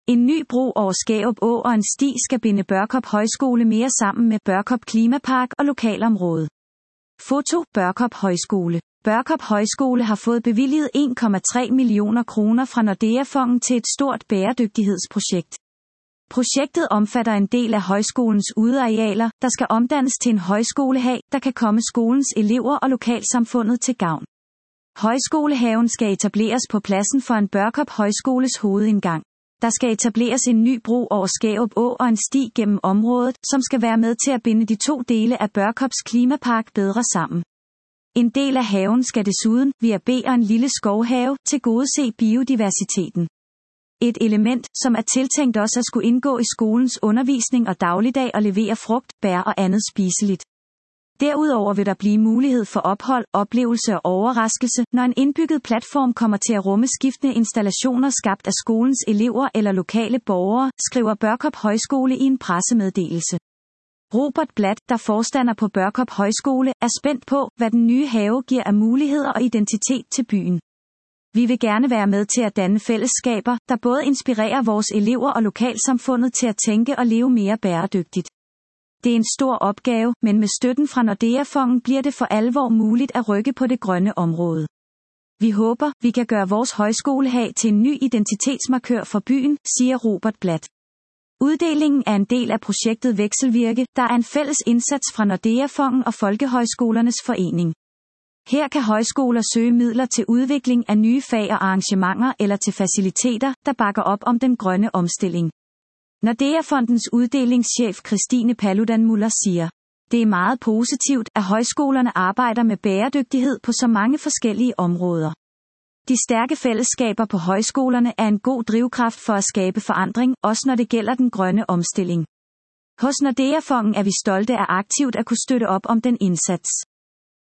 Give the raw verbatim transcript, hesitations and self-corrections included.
En ny bro over Skærup Å og en sti skal binde Børkop Højskole mere sammen med Børkop Klimapark og lokalområde. Foto: Børkop Højskole. Børkop Højskole har fået bevilget en komma tre millioner kroner fra Nordea-fonden til et stort bæredygtighedsprojekt. Projektet omfatter en del af højskolens udearealer, der skal omdannes til en højskolehave, der kan komme skolens elever og lokalsamfundet til gavn. Højskolehaven skal etableres på pladsen for en Børkop Højskoles hovedindgang. Der skal etableres en ny bro over Skærup Å og en sti gennem området, som skal være med til at binde de to dele af Børkops Klimapark bedre sammen. En del af haven skal desuden, via B og en lille skovhave, tilgodese biodiversiteten. Et element, som er tiltænkt også at skulle indgå i skolens undervisning og dagligdag og levere frugt, bær og andet spiseligt. Derudover vil der blive mulighed for ophold, oplevelse og overraskelse, når en indbygget platform kommer til at rumme skiftende installationer skabt af skolens elever eller lokale borgere, skriver Børkop Højskole i en pressemeddelelse. Robert Blatt, der forstander på Børkop Højskole, er spændt på, hvad den nye have giver af muligheder og identitet til byen. Vi vil gerne være med til at danne fællesskaber, der både inspirerer vores elever og lokalsamfundet til at tænke og leve mere bæredygtigt. Det er en stor opgave, men med støtten fra Nordea-fonden bliver det for alvor muligt at rykke på det grønne område. Vi håber, vi kan gøre vores højskolehave til en ny identitetsmarkør for byen, siger Robert Blatt. Uddelingen er en del af projektet Vekselvirke, der er en fælles indsats fra Nordea-fonden og Folkehøjskolernes Forening. Her kan højskoler søge midler til udvikling af nye fag og arrangementer eller til faciliteter, der bakker op om den grønne omstilling. Nordea-fondens uddelingschef Christine Paludan-Muller siger: Det er meget positivt, at højskolerne arbejder med bæredygtighed på så mange forskellige områder. De stærke fællesskaber på højskolerne er en god drivkraft for at skabe forandring, også når det gælder den grønne omstilling. Hos Nordea-fonden er vi stolte af aktivt at kunne støtte op om den indsats.